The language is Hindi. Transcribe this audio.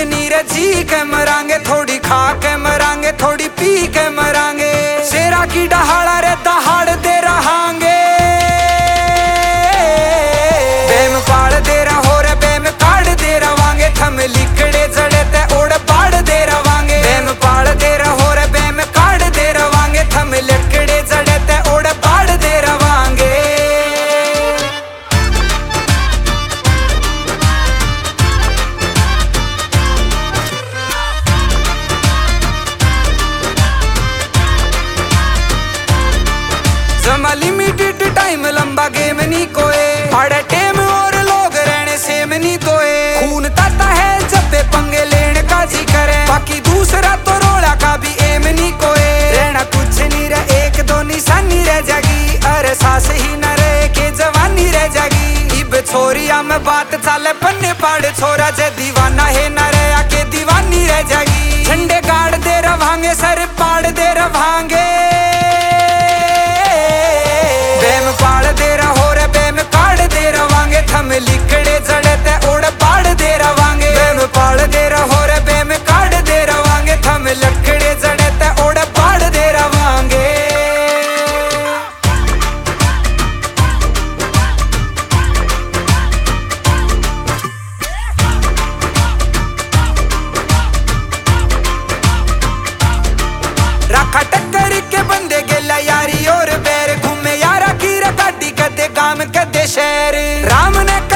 जितनी रे जी के मरांगे, थोड़ी खा के मरांगे, थोड़ी पी के मरांगे। शेरा की डहाड़ा रे दहाड़ दे रहांगे, बेम पाड़ दे रहो रे बेम काढ़ दे रवांगे। थम लिकड़े जड़े ते ओड़ पाड़ दे रवांगे, बेम पाड़ दे रहो रे बेम काढ़ दे रवांगे। थम लिकड़े जड़े ते ओड़ पाड़ दे रवांगे। जमा लिमिटेड टाइम लंबा गेम नहीं कोए, आड़े टेम और लोग रहने सेम नहीं तोए। खून ताता है जब पे पंगे लेने का जी करे, बाकी दूसरा तो रोड़ा का भी एम नहीं कोए। रहना कुछ नहीं रह एक दो निशानी रह जागी, अरे सांस ही न रहे के जवानी रह जागी। इब छोरिया में बात चाले पन्ने पाड़ छोरा, जे दीवाना है न रहे के दीवानी रह जागी। झंडे गाड़ दे रवांगे, सर पाड़ दे रवांगे, बेम पाड़ दे रहो रे बेम काढ़ दे रवांगे। थम लिकड़े जड़े ते ओड़ पाड़ दे रवांगे, बेम पाड़ दे रहो रे बेम काढ़ दे रवांगे। थम लकड़े जड़े ते ओड़ पाड़ दे रवांगे। रखा टक्कर के बंदे गेला यारी और बैर, घूमे यारा की रकाटी कदे गाम कदे शहर। राम ने